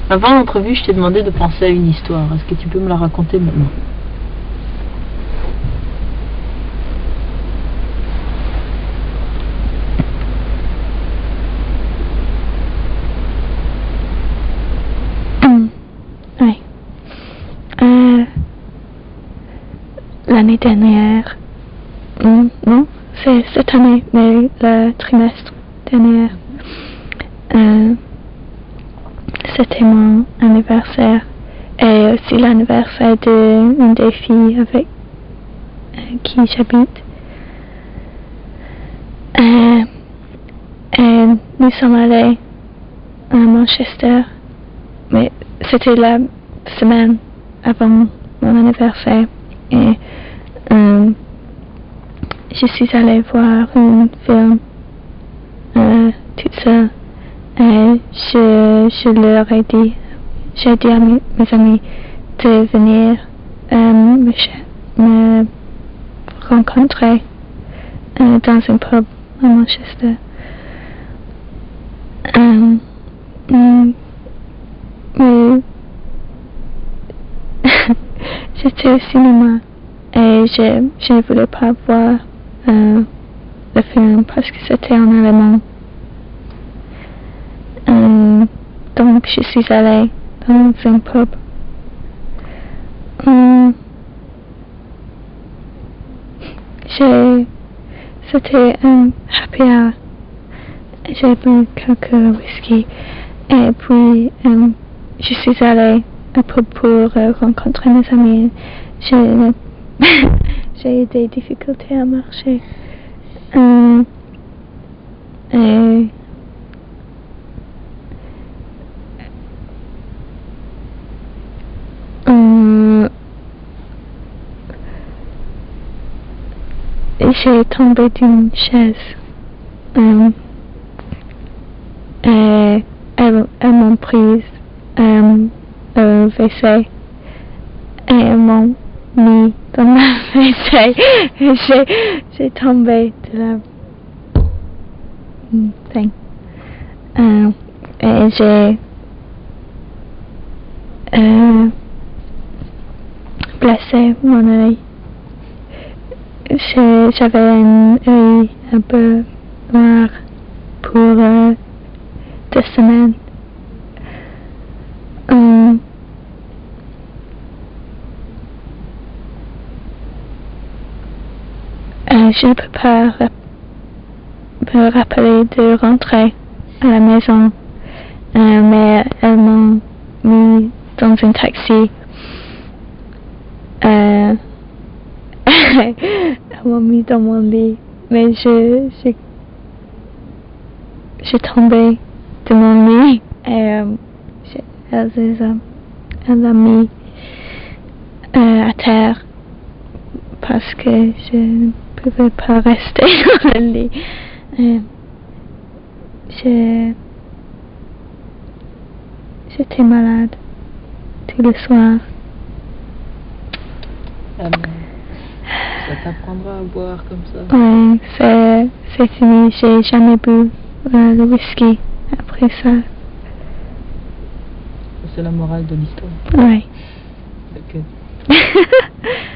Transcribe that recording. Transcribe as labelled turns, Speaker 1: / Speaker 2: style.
Speaker 1: Avant l'entrevue, je t'ai demandé de penser à une histoire. Est-ce que tu peux me la raconter maintenant?
Speaker 2: Oui. L'année dernière, non, c'est cette année, mais le trimestre dernier, c'était mon anniversaire et aussi l'anniversaire d'une des filles avec qui j'habite. Et nous sommes allés à Manchester, mais c'était la semaine avant mon anniversaire et je suis allée voir un film toute seule et je leur ai dit, j'ai dit à mes amis de venir me rencontrer dans un pub à Manchester. Mais j'étais au cinéma et je ne voulais pas voir le film parce que c'était en allemand. Donc je suis allée dans un pub. C'était un happy hour. J'ai bu quelques whisky et puis je suis allée à pub pour rencontrer mes amis. J'ai eu des difficultés à marcher. J'ai tombé d'une chaise et elles m'ont prise au WC et elles m'ont mis dans la WC et j'ai tombé de la thing et j'ai blessé mon œil. J'avais un œil un peu noir pour 2 semaines. Je ne peux pas me rappeler de rentrer à la maison, mais elles m'ont mis dans un taxi. Elles m'ont mis dans mon lit, mais j'ai tombé de mon lit et elle l'a mis à terre parce que je ne pouvais pas rester dans le lit. J'étais malade tout le soir.
Speaker 1: Ça t'apprendra à boire comme ça.
Speaker 2: Oui, c'est fini. J'ai jamais bu le whisky après ça.
Speaker 1: C'est la morale de l'histoire.
Speaker 2: Oui.
Speaker 1: Ok.